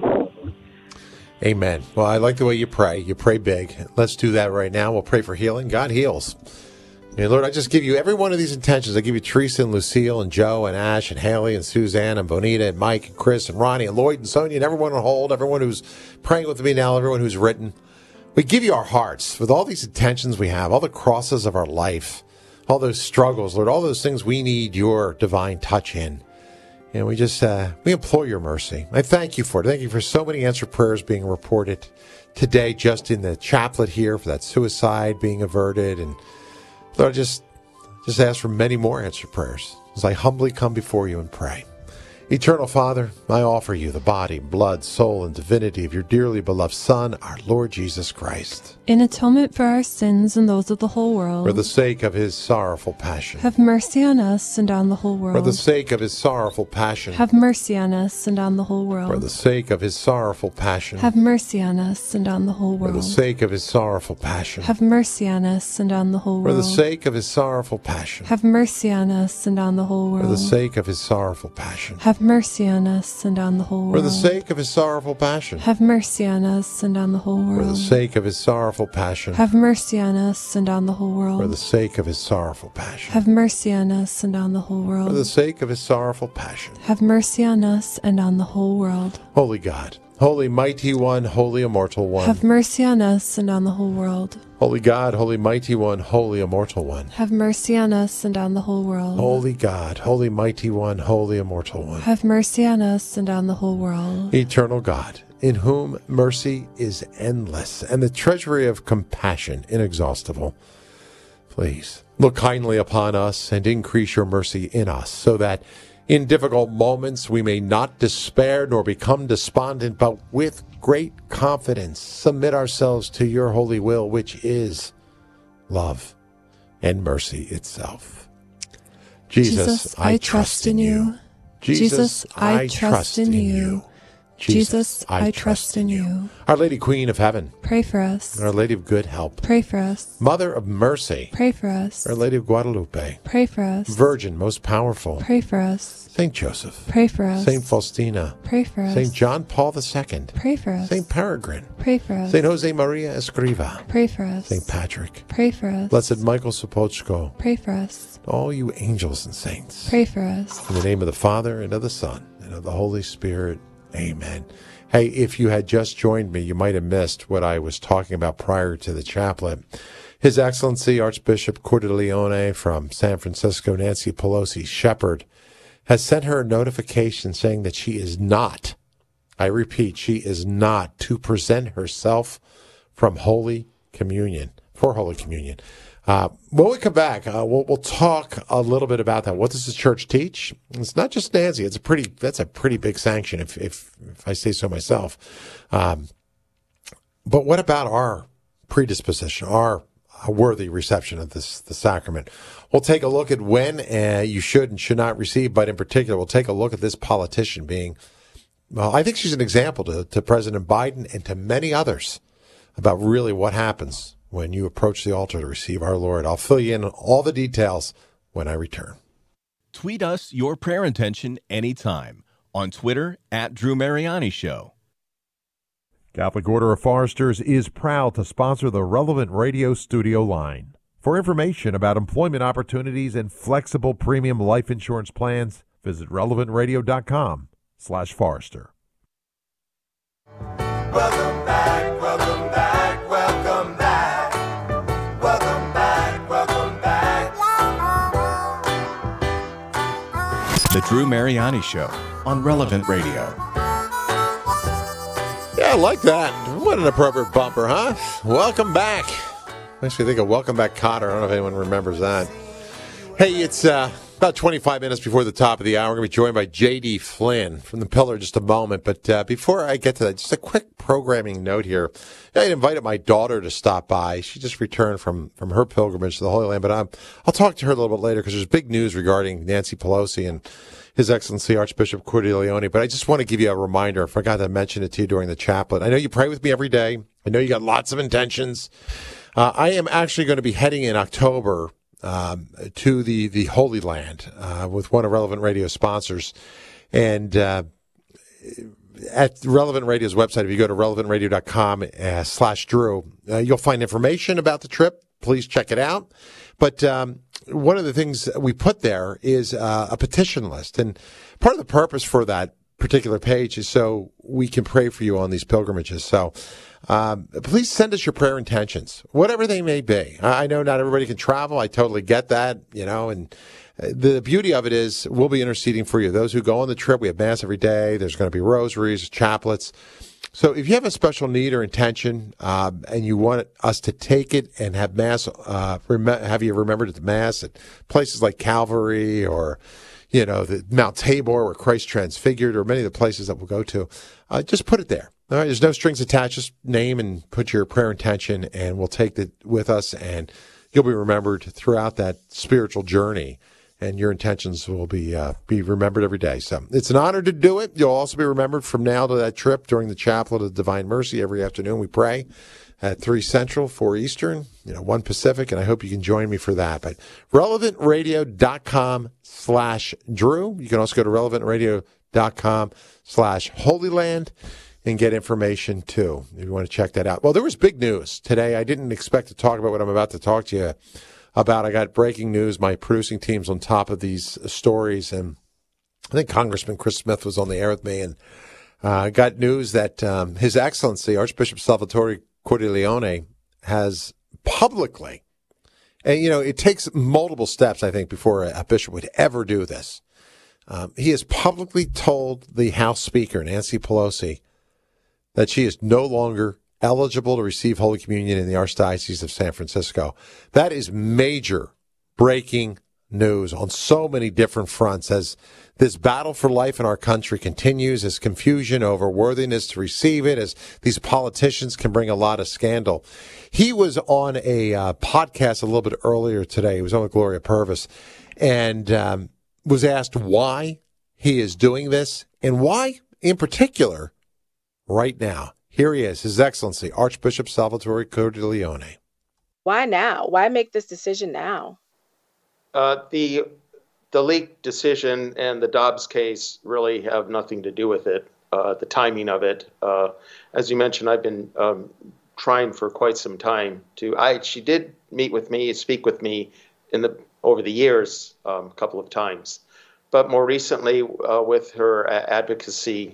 Amen. Well, I like the way you pray. You pray big. Let's do that right now. We'll pray for healing. God heals. And Lord, I just give you every one of these intentions. I give you Teresa and Lucille and Joe and Ash and Haley and Suzanne and Bonita and Mike and Chris and Ronnie and Lloyd and Sonia and everyone on hold, everyone who's praying with me now, everyone who's written. We give you our hearts with all these intentions we have, all the crosses of our life, all those struggles, Lord, all those things we need your divine touch in. And we just, uh, we implore your mercy. I thank you for it. Thank you for so many answered prayers being reported today, just in the chaplet here, for that suicide being averted. And Lord, just, just ask for many more answered prayers as I humbly come before you and pray. Eternal Father, I offer you the body, blood, soul, and divinity of your dearly beloved Son, our Lord Jesus Christ. In atonement for our sins and those of the whole world. For the sake of his sorrowful passion. Have mercy on us and on the whole world. For the sake of his sorrowful passion. Have mercy on us and on the whole world. For the sake of his sorrowful passion. Have mercy on us and on the whole world. For the sake of his sorrowful passion. Have mercy on us and on the whole world. For the sake of his sorrowful passion. Have mercy on us and on the whole world. For the sake of his sorrowful passion. Have mercy on us and on the whole world. For the sake of his sorrowful passion. Have mercy on us and on the whole world. For the sake of his sorrowful passion. Have mercy on us and on the whole world. For the sake of his sorrowful passion. Have mercy on us and on the whole world. For the sake of his sorrowful passion. Have mercy on us and on the whole world. Holy God, holy mighty one, holy immortal one. Have mercy on us and on the whole world. Holy God, holy mighty one, holy immortal one. Have mercy on us and on the whole world. Holy God, holy mighty one, holy immortal one. Have mercy on us and on the whole world. Eternal God, in whom mercy is endless and the treasury of compassion inexhaustible, please look kindly upon us and increase your mercy in us, so that in difficult moments we may not despair nor become despondent, but with great confidence submit ourselves to your holy will, which is love and mercy itself. Jesus, Jesus I, I trust in you. Jesus, I trust in you. Jesus, I trust in you. Our Lady Queen of Heaven, pray for us. Our Lady of Good Help, pray for us. Mother of Mercy, pray for us. Our Lady of Guadalupe, pray for us. Virgin most powerful, pray for us. Saint Joseph, pray for us. Saint Faustina, pray for us. Saint John Paul the Second, pray for us. Saint Peregrine, pray for us. Saint Jose Maria Escriva, pray for us. Saint Patrick, pray for us. Blessed Michael Sopochko, pray for us. All you angels and saints, pray for us. In the name of the Father, and of the Son, and of the Holy Spirit. Amen. Hey, if you had just joined me, you might have missed what I was talking about prior to the chaplet. His Excellency Archbishop Coeur de Leon from San Francisco, Nancy Pelosi Shepherd, has sent her a notification saying that she is not, I repeat, she is not to present herself from Holy Communion, for Holy Communion. Uh, when we come back, uh, we'll, we'll talk a little bit about that. What does the church teach? It's not just Nancy. It's a pretty, that's a pretty big sanction, if, if, if I say so myself. Um, but what about our predisposition, our worthy reception of this, the sacrament? We'll take a look at when uh, you should and should not receive, but in particular, we'll take a look at this politician being, well, I think she's an example to, to President Biden and to many others about really what happens when you approach the altar to receive our Lord. I'll fill you in on all the details when I return. Tweet us your prayer intention anytime on Twitter at Drew Mariani Show. Catholic Order of Foresters is proud to sponsor the Relevant Radio studio line. For information about employment opportunities and flexible premium life insurance plans, visit relevant radio dot com slash Forester. Welcome back, welcome back, welcome back. Welcome back, welcome back. The Drew Mariani Show on Relevant Radio. Yeah, I like that. What an appropriate bumper, huh? Welcome back. Makes me think of Welcome Back, Kotter. I don't know if anyone remembers that. Hey, it's uh, about twenty-five minutes before the top of the hour. We're going to be joined by J D Flynn from The Pillar in just a moment. But uh, before I get to that, just a quick programming note here. I invited my daughter to stop by. She just returned from, from her pilgrimage to the Holy Land. But I'm, I'll talk to her a little bit later because there's big news regarding Nancy Pelosi and His Excellency Archbishop Coeur de Leon. But I just want to give you a reminder. I forgot to mention it to you during the chaplet. I know you pray with me every day. I know you got lots of intentions. Uh, I am actually going to be heading in October um, to the, the Holy Land uh, with one of Relevant Radio's sponsors. And uh, at Relevant Radio's website, if you go to relevant radio dot com uh, slash Drew, uh, you'll find information about the trip. Please check it out. But um, one of the things we put there is uh, a petition list. And part of the purpose for that particular page is so we can pray for you on these pilgrimages. So um, please send us your prayer intentions, whatever they may be. I know not everybody can travel. I totally get that, you know, and the beauty of it is we'll be interceding for you. Those who go on the trip, we have Mass every day. There's going to be rosaries, chaplets. So if you have a special need or intention uh, and you want us to take it and have Mass, uh, rem- have you remembered at the Mass at places like Calvary or, you know, the Mount Tabor where Christ transfigured or many of the places that we'll go to, uh, just put it there. All right, there's no strings attached. Just name and put your prayer intention, and we'll take it with us, and you'll be remembered throughout that spiritual journey, and your intentions will be uh, be remembered every day. So it's an honor to do it. You'll also be remembered from now to that trip during the Chaplet of Divine Mercy. Every afternoon we pray at three Central, four Eastern, you know, one Pacific, and I hope you can join me for that. But relevant radio dot com slash Drew. You can also go to relevant radio dot com slash Holy Land and get information, too, if you want to check that out. Well, there was big news today. I didn't expect to talk about what I'm about to talk to you about. I got breaking news. My producing team's on top of these stories, and I think Congressman Chris Smith was on the air with me, and I uh, got news that um, His Excellency, Archbishop Salvatore Cordileone, has publicly, and, you know, it takes multiple steps, I think, before a, a bishop would ever do this. Um, he has publicly told the House Speaker, Nancy Pelosi, that she is no longer eligible to receive Holy Communion in the Archdiocese of San Francisco. That is major breaking news on so many different fronts as this battle for life in our country continues, as confusion over worthiness to receive it, as these politicians can bring a lot of scandal. He was on a uh, podcast a little bit earlier today. He was on with Gloria Purvis and um, was asked why he is doing this and why, in particular, right now. Here he is, His Excellency, Archbishop Salvatore Cordileone. Why now? Why make this decision now? Uh, the the leak decision and the Dobbs case really have nothing to do with it, uh, the timing of it. Uh, as you mentioned, I've been um, trying for quite some time to, I, she did meet with me, speak with me in the over the years um, a couple of times. But more recently, uh, with her advocacy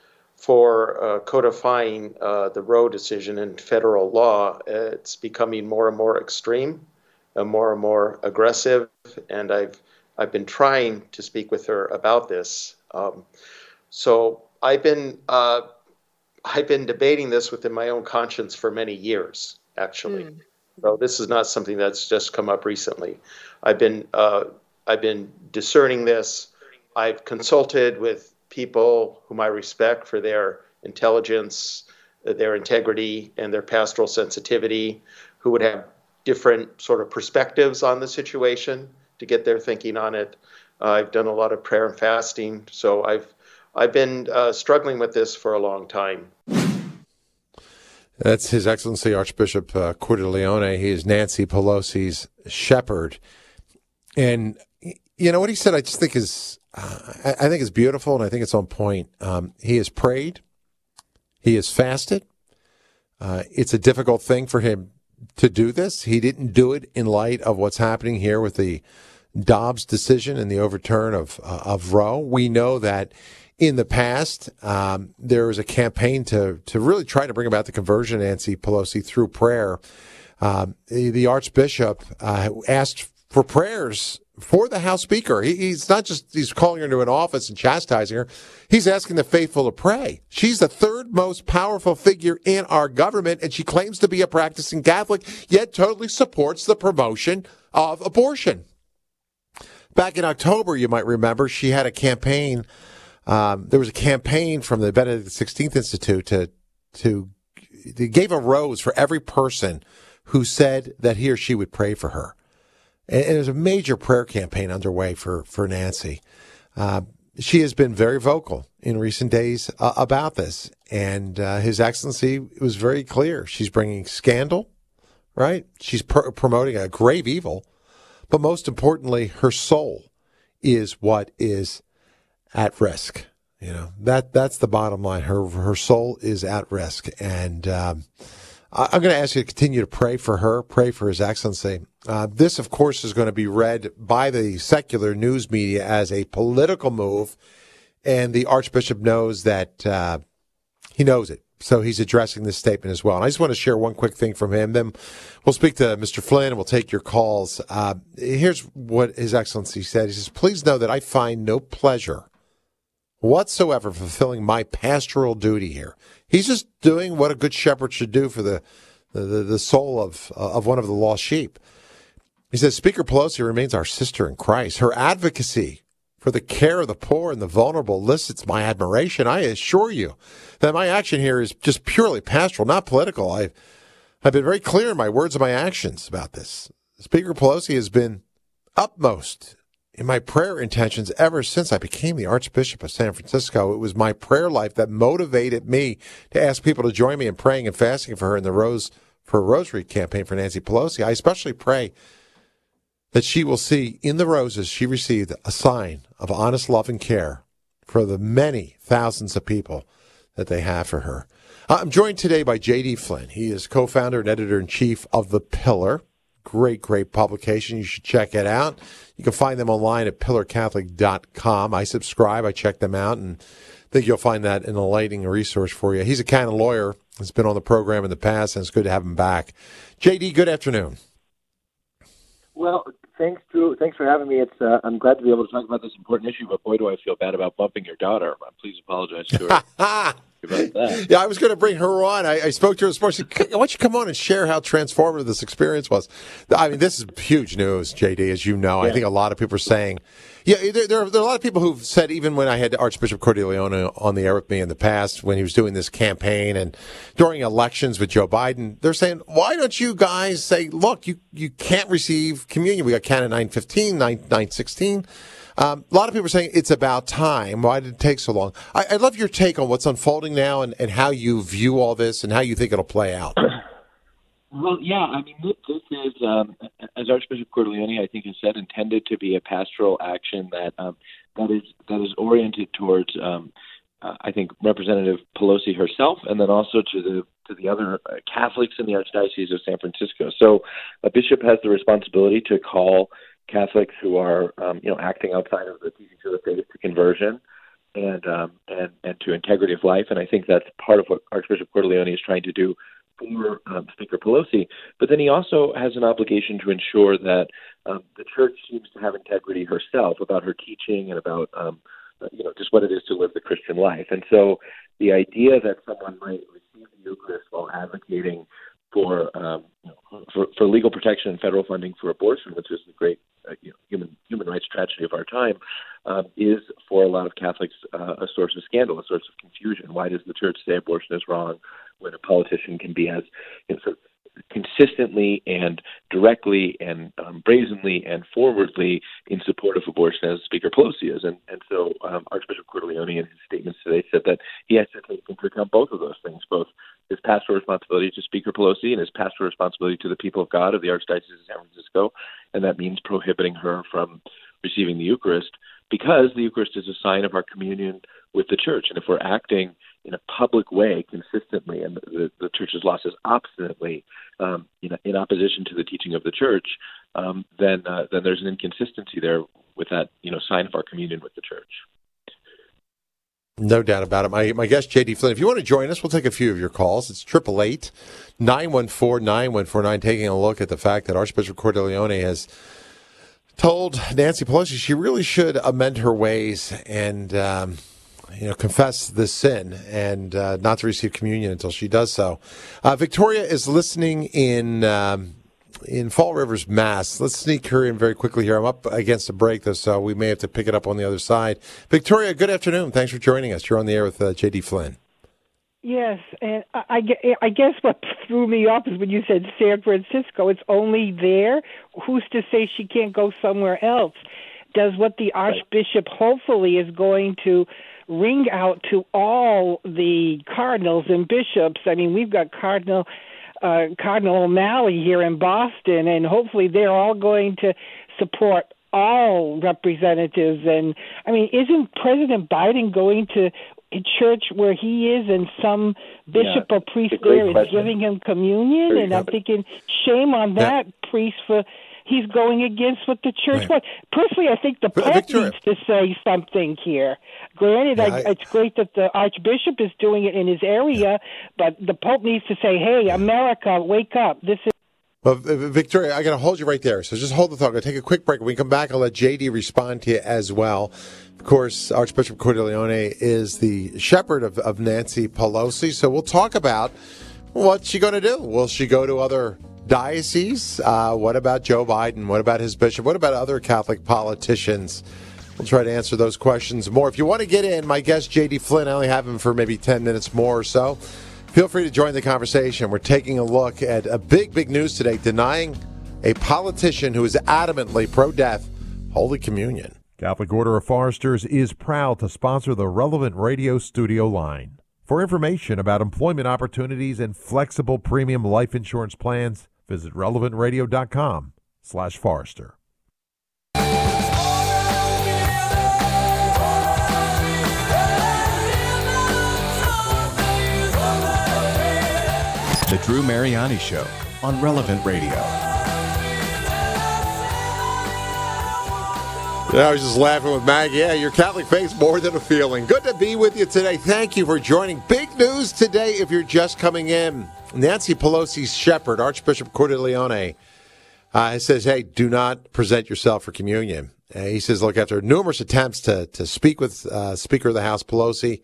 for uh, codifying uh, the Roe decision in federal law, it's becoming more and more extreme, and more and more aggressive. And I've I've been trying to speak with her about this. Um, so I've been uh, I've been debating this within my own conscience for many years, actually. Mm. So this is not something that's just come up recently. I've been uh, I've been discerning this. I've consulted with people whom I respect for their intelligence, their integrity, and their pastoral sensitivity, who would have different sort of perspectives on the situation to get their thinking on it. Uh, I've done a lot of prayer and fasting, so I've I've been uh, struggling with this for a long time. That's His Excellency Archbishop uh, Cordileone. He is Nancy Pelosi's shepherd, and you know what he said. I just think is. Uh, I, I think it's beautiful, and I think it's on point. Um, he has prayed. He has fasted. Uh, it's a difficult thing for him to do this. He didn't do it in light of what's happening here with the Dobbs decision and the overturn of uh, of Roe. We know that in the past, um, there was a campaign to to really try to bring about the conversion of Nancy Pelosi through prayer. Um, the, the Archbishop uh, asked for prayers for the House Speaker. He, he's not just he's calling her into an office and chastising her. He's asking the faithful to pray. She's the third most powerful figure in our government, and she claims to be a practicing Catholic, yet totally supports the promotion of abortion. Back in October, you might remember, she had a campaign. Um, there was a campaign from the Benedict the sixteenth Institute to to they gave a rose for every person who said that he or she would pray for her. And there's a major prayer campaign underway for, for Nancy. Uh, she has been very vocal in recent days uh, about this. And uh, His Excellency was very clear. She's bringing scandal, right? She's pr- promoting a grave evil. But most importantly, her soul is what is at risk. You know, that that's the bottom line. Her, her soul is at risk. And um, I'm going to ask you to continue to pray for her, pray for His Excellency. Uh, this, of course, is going to be read by the secular news media as a political move, and the Archbishop knows that uh, he knows it. So he's addressing this statement as well. And I just want to share one quick thing from him. Then we'll speak to Mister Flynn and we'll take your calls. Uh, here's what His Excellency said. He says, please know that I find no pleasure whatsoever fulfilling my pastoral duty here. He's just doing what a good shepherd should do for the, the, the soul of, uh, of one of the lost sheep. He says, Speaker Pelosi remains our sister in Christ. Her advocacy for the care of the poor and the vulnerable elicits my admiration. I assure you that my action here is just purely pastoral, not political. I've, I've been very clear in my words and my actions about this. Speaker Pelosi has been upmost in my prayer intentions ever since I became the Archbishop of San Francisco. It was my prayer life that motivated me to ask people to join me in praying and fasting for her in the Rose for a Rosary campaign for Nancy Pelosi. I especially pray that she will see in the roses she received a sign of honest love and care for the many thousands of people that they have for her. I'm joined today by J D. Flynn. He is co-founder and editor-in-chief of The Pillar. Great, great publication. You should check it out. You can find them online at pillar catholic dot com. I subscribe. I check them out, and I think you'll find that an enlightening resource for you. He's a canon lawyer. He's been on the program in the past, and it's good to have him back. J D, good afternoon. Well, thanks, Drew. Thanks for having me. It's uh, I'm glad to be able to talk about this important issue, but boy, do I feel bad about bumping your daughter. Please apologize to her about that. Yeah, I was going to bring her on. I, I spoke to her this morning. Why don't you come on and share how transformative this experience was? I mean, this is huge news, J D, as you know. Yeah. I think a lot of people are saying, yeah, there, there, are, there are a lot of people who've said, even when I had Archbishop Cordileone on the air with me in the past, when he was doing this campaign and during elections with Joe Biden, they're saying, why don't you guys say, look, you, you can't receive communion. We got Canon nine fifteen, nine sixteen. Um, a lot of people are saying it's about time. Why did it take so long? I, I'd love your take on what's unfolding now and, and how you view all this and how you think it'll play out. Well, yeah, I mean, this is, um, as Archbishop Cordileone, I think, has said, intended to be a pastoral action that um, that is that is oriented towards, um, uh, I think, Representative Pelosi herself, and then also to the to the other uh, Catholics in the Archdiocese of San Francisco. So, a bishop has the responsibility to call Catholics who are, um, you know, acting outside of the teachings of the faith to conversion and um, and and to integrity of life. And I think that's part of what Archbishop Cordileone is trying to do for um, Speaker Pelosi. But then he also has an obligation to ensure that um, the church seems to have integrity herself about her teaching and about, um, you know, just what it is to live the Christian life. And so the idea that someone might receive the Eucharist while advocating for, um, you know, for, for legal protection and federal funding for abortion, which is the great uh, you know, human human rights tragedy of our time, um, is for a lot of Catholics uh, a source of scandal, a source of confusion. Why does the church say abortion is wrong when a politician can be as, you know, sort of consistently and directly and um, brazenly and forwardly in support of abortion as Speaker Pelosi is? And, and so um, Archbishop Cordileone in his statements today said that he has to take into account both of those things, both his pastoral responsibility to Speaker Pelosi and his pastoral responsibility to the people of God of the Archdiocese of San Francisco, and that means prohibiting her from receiving the Eucharist, because the Eucharist is a sign of our communion with the Church. And if we're acting in a public way consistently, and the, the Church's law says obstinately, um, in, in opposition to the teaching of the Church, um, then uh, then there's an inconsistency there with that, you know, sign of our communion with the Church. No doubt about it. My my guest, J D. Flynn, if you want to join us, we'll take a few of your calls. It's eight eight eight, nine one four, nine one four nine, taking a look at the fact that Archbishop Cordileone has told Nancy Pelosi she really should amend her ways and, um, you know, confess this sin and uh, not to receive communion until she does so. Uh, Victoria is listening in um, in Fall River's, Mass. Let's sneak her in very quickly here. I'm up against a break, though, so we may have to pick it up on the other side. Victoria, good afternoon. Thanks for joining us. You're on the air with uh, J D. Flynn. Yes, and I, I guess what threw me off is when you said San Francisco. It's only there. Who's to say she can't go somewhere else? Does what the Archbishop hopefully is going to ring out to all the cardinals and bishops? I mean, we've got Cardinal uh, Cardinal O'Malley here in Boston, and hopefully they're all going to support all representatives. And, I mean, isn't President Biden going to a church where he is and some bishop yeah, or priest there is question. giving him communion? Very and I'm thinking, shame on that yeah. priest for he's going against what the church Right. wants. Personally, I think the But, Pope Victoria- needs to say something here. Granted, Yeah, I, I- it's great that the Archbishop is doing it in his area, but the Pope needs to say, hey, America, wake up. This is Well, V- V- Victoria, I got to hold you right there. So just hold the thought. I'm going to take a quick break. When we come back, I'll let J D respond to you as well. Of course, Archbishop Cordileone is the shepherd of, of Nancy Pelosi. So we'll talk about what's she going to do. Will she go to other dioceses? Uh, what about Joe Biden? What about his bishop? What about other Catholic politicians? We'll try to answer those questions more. If you want to get in, my guest, J D Flynn, I only have him for maybe ten minutes more or so. Feel free to join the conversation. We're taking a look at a big, big news today, denying a politician who is adamantly pro-death Holy Communion. Catholic Order of Foresters is proud to sponsor the Relevant Radio Studio line. For information about employment opportunities and flexible premium life insurance plans, visit relevant radio dot com slash Forester. The Drew Mariani Show on Relevant Radio. Yeah, I was just laughing with Maggie. Yeah, your Catholic faith's more than a feeling. Good to be with you today. Thank you for joining. Big news today if you're just coming in. Nancy Pelosi's shepherd, Archbishop Cordileone, uh, says, hey, do not present yourself for communion. Uh, he says, look, after numerous attempts to, to speak with uh, Speaker of the House Pelosi,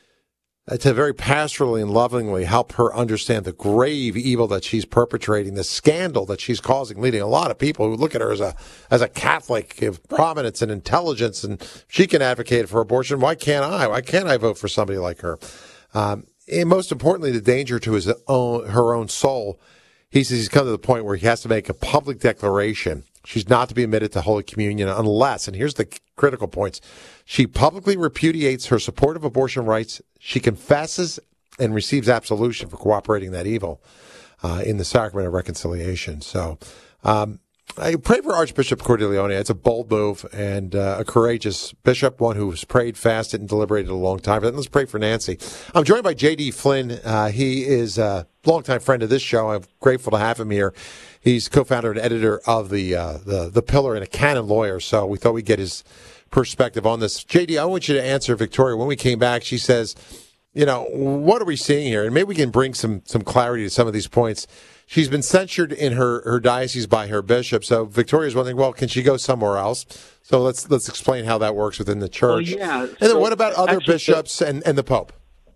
uh, to very pastorally and lovingly help her understand the grave evil that she's perpetrating, the scandal that she's causing, leading a lot of people who look at her as a as a Catholic of prominence and intelligence, and she can advocate for abortion. Why can't I? Why can't I vote for somebody like her? Um, and most importantly, the danger to his own her own soul. He says he's come to the point where he has to make a public declaration. She's not to be admitted to Holy Communion unless, and here's the critical points, she publicly repudiates her support of abortion rights, she confesses and receives absolution for cooperating that evil uh, in the sacrament of reconciliation. So um, I pray for Archbishop Cordileone. It's a bold move and uh, a courageous bishop, one who's prayed, fasted, and deliberated a long time. But let's pray for Nancy. I'm joined by J D Flynn. Uh, he is a longtime friend of this show. I'm grateful to have him here. He's co-founder and editor of the uh, the the Pillar and a canon lawyer. So we thought we'd get his perspective on this. J D, I want you to answer Victoria. When we came back, she says, you know, what are we seeing here? And maybe we can bring some some clarity to some of these points. She's been censured in her, her diocese by her bishop. So Victoria's wondering, well, can she go somewhere else? So let's let's explain how that works within the church. Well, yeah. And then So, what about other actually, so- bishops and, and the Pope?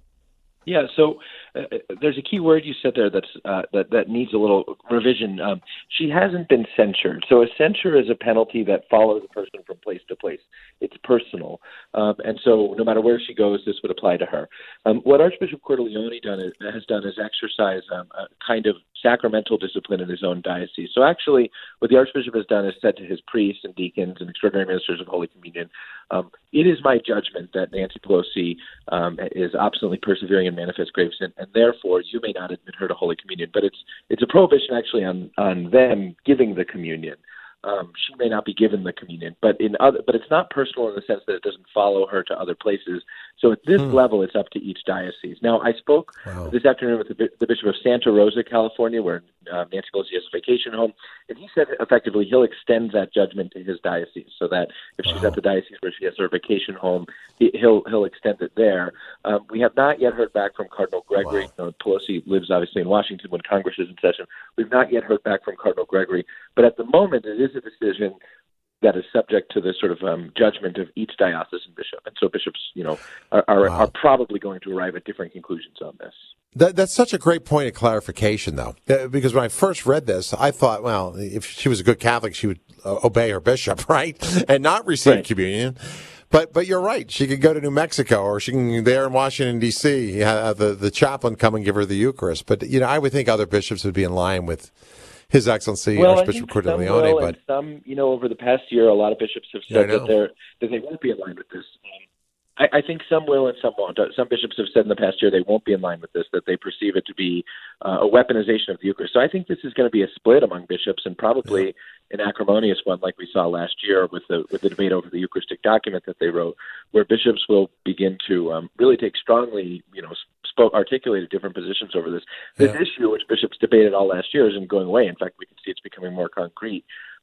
Yeah, so uh, there's a key word you said there that's uh, that that needs a little revision. Um, she hasn't been censured. So a censure is a penalty that follows a person from place to place. It's personal, um, and so no matter where she goes, this would apply to her. Um, what Archbishop Cordileone done is, has done is exercise um, a kind of sacramental discipline in his own diocese. So actually, what the Archbishop has done is said to his priests and deacons and extraordinary ministers of Holy Communion, um, it is my judgment that Nancy Pelosi um, is obstinately persevering in manifest grave sin, and therefore you may not admit her to Holy Communion. But it's it's a prohibition actually on on them giving the communion. Um, she may not be given the communion, but in other, but it's not personal in the sense that it doesn't follow her to other places. So at this Hmm. level, it's up to each diocese. Now, I spoke Wow. this afternoon with the, bi- the Bishop of Santa Rosa, California, where uh, Nancy Pelosi has a vacation home, and he said effectively he'll extend that judgment to his diocese, so that if she's at the diocese where she has her vacation home, he, he'll he'll extend it there. Um, we have not yet heard back from Cardinal Gregory. Wow. You know, Pelosi lives obviously in Washington when Congress is in session. We've not yet heard back from Cardinal Gregory, but at the moment it is a decision that is subject to the sort of um, judgment of each diocesan bishop, and so bishops, you know, are are, Wow. are probably going to arrive at different conclusions on this. That, that's such a great point of clarification, though, Uh, because when I first read this, I thought, well, if she was a good Catholic, she would uh, obey her bishop, right, and not receive Right. communion. But but you're right. She could go to New Mexico, or she can there in Washington D C have the the chaplain come and give her the Eucharist. But you know, I would think other bishops would be in line with His Excellency Well, I Archbishop think some Cordileone. will, But and some, you know, over the past year, a lot of bishops have Yeah, I said know. that they're that they won't be in line with this. Um, I, I think some will and some won't. Uh, Some bishops have said in the past year they won't be in line with this, that they perceive it to be uh, a weaponization of the Eucharist. So I think this is going to be a split among bishops, and probably an acrimonious one, like we saw last year with the with the debate over the Eucharistic document that they wrote, where bishops will begin to um, really take strongly, you know, spoke articulated different positions over this. This Yeah. issue, which bishops debated all last year, isn't going away. In fact, we can see it's becoming more concrete.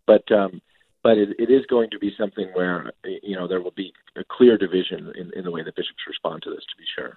but um, but it, it is going to be something where you know there will be a clear division in, in the way that bishops respond to this, to be sure.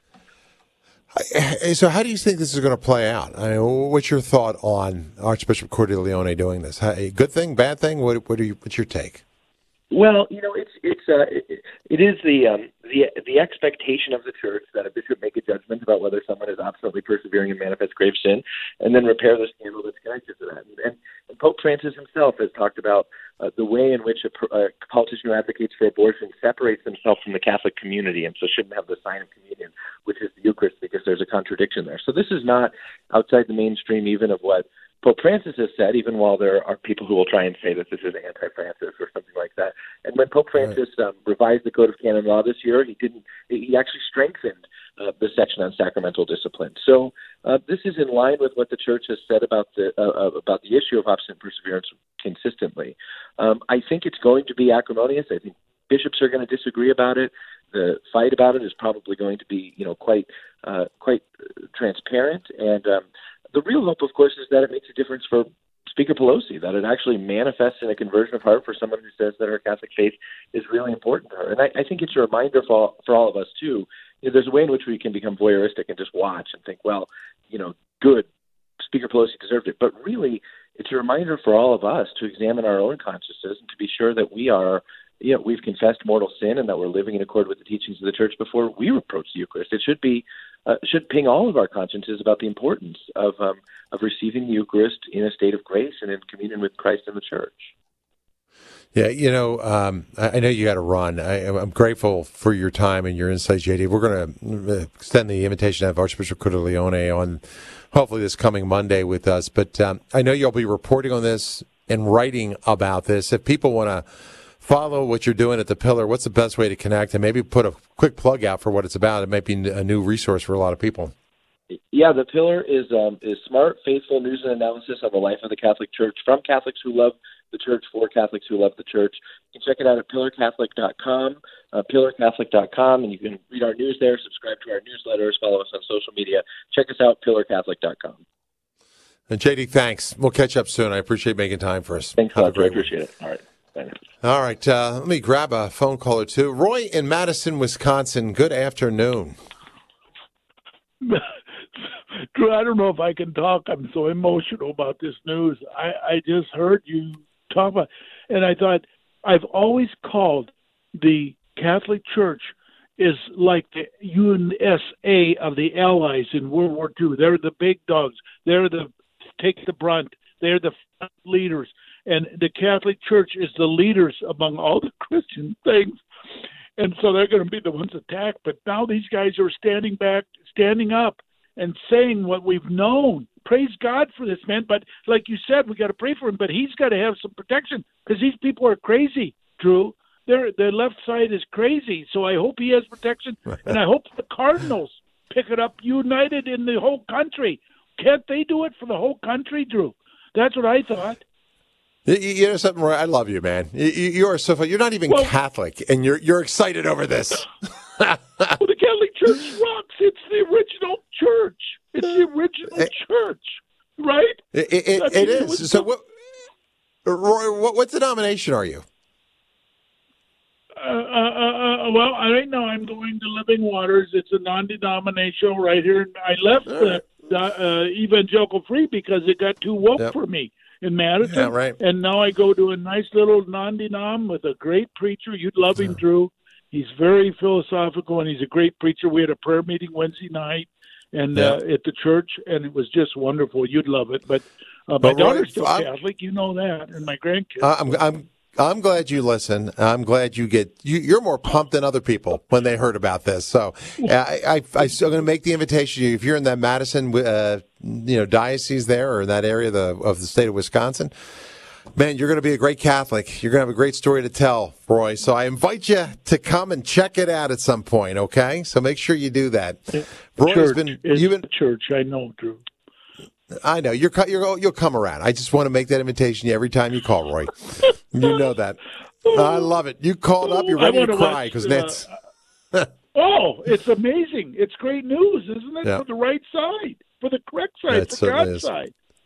So how do you think this is going to play out? I mean, what's your thought on Archbishop Cordileone doing this? A good thing, bad thing? What, what are you, what's your take? Well, you know, it's it's uh, it, it is the um, the the expectation of the church that a bishop make a judgment about whether someone is obstinately persevering in manifest grave sin, and then repair the scandal that's connected to that. And, and Pope Francis himself has talked about uh, the way in which a, a politician who advocates for abortion separates himself from the Catholic community, and so shouldn't have the sign of communion, which is the Eucharist, because there's a contradiction there. So this is not outside the mainstream even of what Pope Francis has said, even while there are people who will try and say that this is anti-Francis or something like that. And when Pope Francis um, revised the Code of Canon Law this year, he didn't. He actually strengthened uh, the section on sacramental discipline. So uh, this is in line with what the Church has said about the uh, about the issue of obstinate perseverance consistently. Um, I think it's going to be acrimonious. I think bishops are going to disagree about it. The fight about it is probably going to be, you know, quite uh, quite transparent. And um, the real hope, of course, is that it makes a difference for Speaker Pelosi, that it actually manifests in a conversion of heart for someone who says that her Catholic faith is really important to her. And I, I think it's a reminder for all, for all of us, too. You know, there's a way in which we can become voyeuristic and just watch and think, well, you know, good, Speaker Pelosi deserved it. But really, it's a reminder for all of us to examine our own consciences and to be sure that we are, you know, we've confessed mortal sin and that we're living in accord with the teachings of the Church before we approach the Eucharist. It should be uh, should ping all of our consciences about the importance of um, of receiving the Eucharist in a state of grace and in communion with Christ and the Church. Yeah, you know, um, I, I know you got to run. I, I'm grateful for your time and your insights, J D. We're going to extend the invitation to have Archbishop Cordileone on hopefully this coming Monday with us. But um, I know you'll be reporting on this and writing about this. If people want to follow what you're doing at the Pillar, what's the best way to connect, and maybe put a quick plug out for what it's about? It might be a new resource for a lot of people. Yeah, the Pillar is um, is smart, faithful news and analysis of the life of the Catholic Church from Catholics who love the Church for Catholics who love the Church. You can check it out at pillar catholic dot com, uh, pillar catholic dot com, and you can read our news there, subscribe to our newsletters, follow us on social media. Check us out, pillar catholic dot com. And J D, thanks. We'll catch up soon. I appreciate making time for us. Thanks a lot. I appreciate it. All right. Thanks. All right. Uh, let me grab a phone call or two. Roy in Madison, Wisconsin. Good afternoon. Drew, I don't know if I can talk. I'm so emotional about this news. I, I just heard you talk about, and I thought, I've always called the Catholic Church is like the U N S A of the Allies in World War Two. They're the big dogs. They're the take the brunt. They're the front leaders. And the Catholic Church is the leaders among all the Christian things. And so they're going to be the ones attacked. But now these guys are standing back, standing up, and saying what we've known. Praise God for this, man. But like you said, we got to pray for him. But he's got to have some protection because these people are crazy, Drew. Their their left side is crazy. So I hope he has protection. And I hope the Cardinals pick it up united in the whole country. Can't they do it for the whole country, Drew? That's what I thought. You, you know something, Roy? I love you, man. You, you are so fun. You're not even well, Catholic, and you're you're excited over this. Well, the Catholic Church rocks. It's the original church. It's the original it, church, right? It, it, it is. It so, what, Roy, what, what denomination are you? Uh, uh, uh, well, right now I'm going to Living Waters. It's a non-denominational right here. I left right. the uh, Evangelical Free because it got too woke yep. for me in Madison. Yeah, right. And now I go to a nice little non-denom with a great preacher. You'd love him, yeah. Drew. He's very philosophical, and he's a great preacher. We had a prayer meeting Wednesday night and yeah. uh, at the church, and it was just wonderful. You'd love it. But uh, my but daughter's Roy, still I'm, Catholic. You know that, and my grandkids. Uh, I'm, I'm I'm glad you listen. I'm glad you get you, you're more pumped than other people when they heard about this. So uh, I, I, I'm going to make the invitation to you. If you're in that Madison, uh, you know, diocese there or in that area of the, of the state of Wisconsin, man, you're going to be a great Catholic. You're going to have a great story to tell, Roy. So I invite you to come and check it out at some point. Okay, so make sure you do that. Roy's church, been it's you've been church. I know, Drew. I know you're, you're you'll come around. I just want to make that invitation every time you call, Roy. You know that. I love it. You called up. You're ready to cry because that's. Uh, oh, it's amazing! It's great news, isn't it? Yeah. For the right side, for the correct side, That for God's is. side.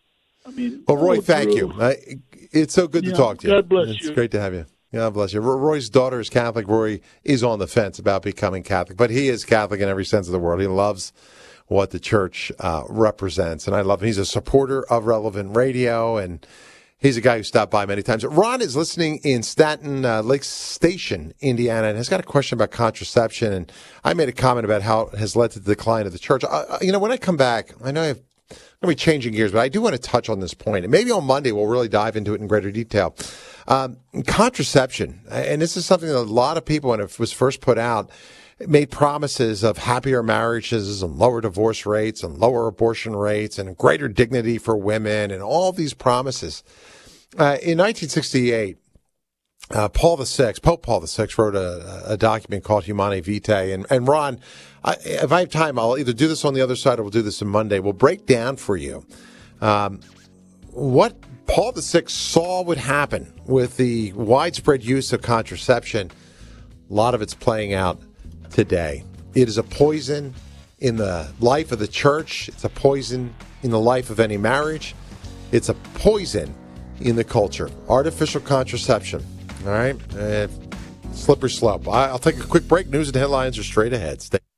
I mean, Well, Roy, oh, thank Drew. you. Uh, it's so good Yeah, to talk to you. God bless it's you. great to have you. God bless you. Ro- Roy's daughter is Catholic. Roy is on the fence about becoming Catholic, but he is Catholic in every sense of the word. He loves what the church uh, represents, and I love him. He's a supporter of Relevant Radio, and he's a guy who stopped by many times. Ron is listening in Staten uh, Lake Station, Indiana, and has got a question about contraception, and I made a comment about how it has led to the decline of the church. Uh, you know, when I come back, I know I've I'm going to be changing gears, but I do want to touch on this point. And maybe on Monday we'll really dive into it in greater detail. Um, contraception, and this is something that a lot of people, when it was first put out, made promises of happier marriages and lower divorce rates and lower abortion rates and greater dignity for women and all these promises. Uh, in nineteen sixty-eight, Uh, Paul the Sixth, Pope Paul the Sixth, wrote a, a document called Humanae Vitae. And, and Ron, I, if I have time, I'll either do this on the other side or we'll do this on Monday. We'll break down for you um, what Paul the Sixth saw would happen with the widespread use of contraception. A lot of it's playing out today. It is a poison in the life of the church. It's a poison in the life of any marriage. It's a poison in the culture. Artificial contraception. All right. Uh, slippery slope. I, I'll take a quick break. News and headlines are straight ahead. Stay